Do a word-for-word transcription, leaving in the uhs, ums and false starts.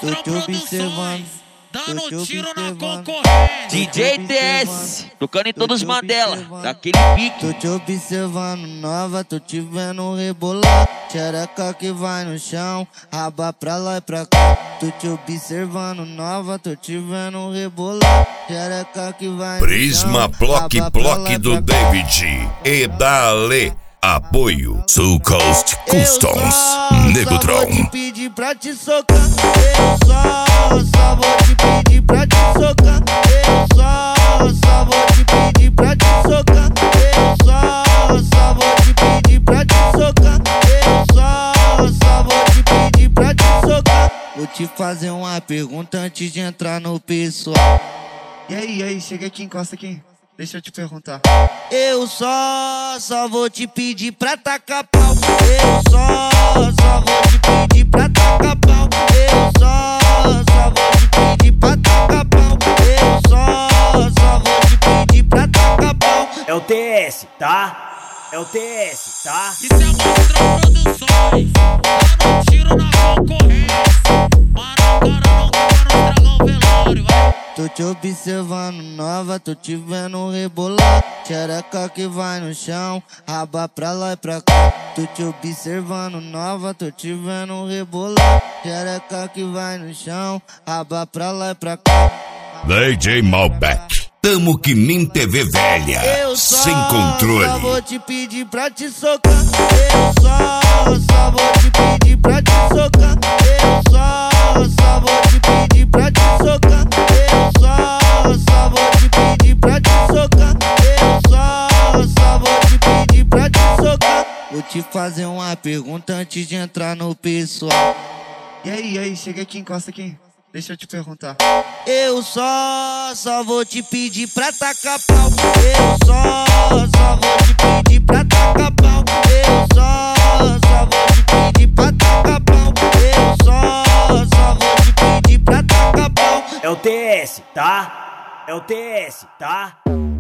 Monstro Produções, dando tiro na concorrência. D J T S, tocando em todos os Mandela, daquele pique. Tô te observando nova, tô te vendo rebolar. Xereca que vai no chão, raba pra lá e pra cá. Tô te observando nova, tô te vendo rebolar. Xereca que vai no Prisma chão, Block raba pra lá Block e do pra cá. David e da Ale. Apoio Soul Coast Customs, Nego Só vou te Tron. pedir pra te socar. Eu só, só vou te pedir pra te socar. Eu só, só vou te pedir pra te socar. Eu só, só vou te pedir pra te socar. Eu só, só vou te pedir pra te socar. Vou te fazer uma pergunta antes de entrar no pessoal. E aí, e aí, chega aqui, encosta aqui. Deixa eu te perguntar. Eu só, só vou te pedir pra tacar pau. Eu só, só vou te pedir pra tacar pau. Eu só, só vou te pedir pra tacar pau. Eu só, só vou te pedir pra tacar pau. É o T S, tá? É o T S, tá? Isso é Monstro Produções, dando tiro na concorrência. Mano, o cara não tá no dragão velório, vai. Tô te observando nova, tô te vendo rebolar. Xereca que vai no chão, raba pra lá e pra cá. Tô te observando nova, tô te vendo rebolar. Xereca que vai no chão, raba pra lá e pra cá. D J Malbec. Tamo que nem T V velha, Eu só, sem só controle. vou te pedir pra te socar. Eu só, só vou te pedir pra te socar. Eu só, só vou te pedir pra te socar. Eu só, só vou te pedir pra te socar. Eu só, só vou te pedir pra te socar. Vou te fazer uma pergunta antes de entrar no pessoal. E aí, e aí, chega aqui, encosta aqui. Deixa eu te perguntar. Eu só, só vou te pedir pra tacar pau. Eu só, só vou te pedir pra tacar pau. Eu só, só vou te pedir pra tacar pau. Eu só, só vou te pedir pra tacar pau. É o T S, tá? É o T S, tá?